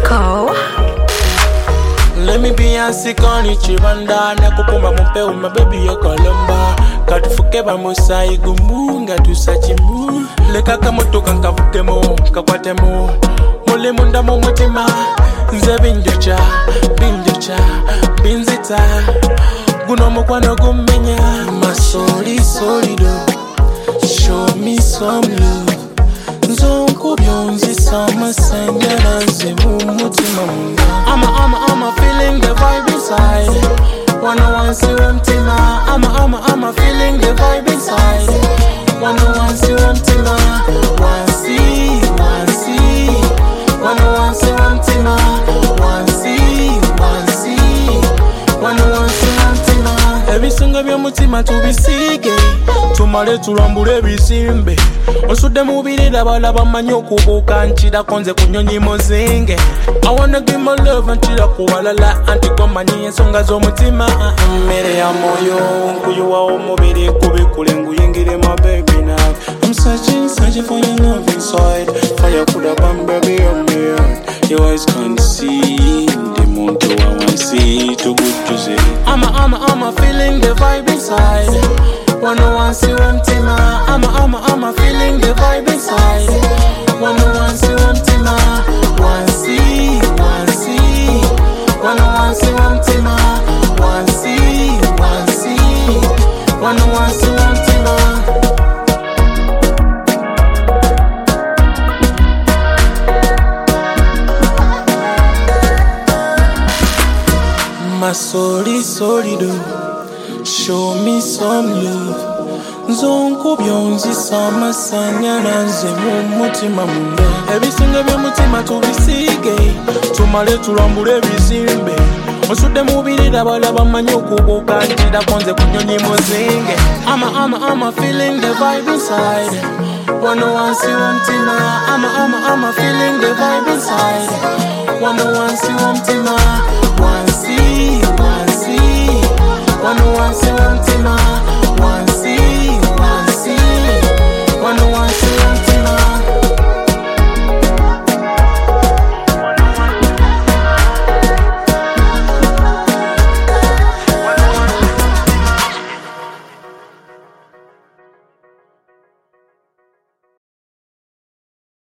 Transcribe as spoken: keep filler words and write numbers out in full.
Rico. Let me be a sick on it, Chivanda, Nakupuma Mumpe, my baby, your Columba. Katufuke bamusai gumunga tusachimu. Leka kamoto kankavukemo, kakwatemo. Mole munda momotima, nze binjocha, binjocha, binzita. Guno mukwano gumenya, masoli solido. Show me some love. Zonko byonzi sama sanyana nze mumutima munda. I'm a, I'm a, I'm a feeling the vibe inside. Wanna want see umtima. I'm a, I'm a, I'm a feeling the vibe inside. Wanna want see umtima. Want see, want see. Wanna want see umtima. Want see, want see. Wanna want see umtima. Ebisunga by'omutima tubisige, tumale tulambule ebizimbe. Osudde mubirira balaba manyi okubuuka nkirako nze ku nnyonyi muzinge. I wanna give my love ntira ku balala anti gomanyi ensonga z'omutima. Mmere ya moyo nkuyuwa omubiri kubikule nguyingire my baby now. I'm searching, searching for your love inside. Fire coulda burn baby on me heart. Your eyes can't see the moon to I want see too good to see. I'm a, I'm a, I'm a feeling the vibe inside. Wanna want see umtima. I'm a, I'm a, I'm a feeling the vibe inside. Wanna want see umtima. Want see, want see. Wanna want see umtima. Want see, want see. Wanna want see umtima. Masoli solido. Show me some love. Zonko byonzi sama sanyana nze mumutima munda. Ebisunga by'omutima tubisige, tumale tulambule ebizimbe. Osudde mubirira balaba manyi okubuuka nkirako nze ku nnyonyi muzinge. I'm a, I'm a, I'm a feeling the vibe inside. Wanna want see umtima. I'm a, I'm a, I'm a feeling the vibe inside. Wanna want see umtima.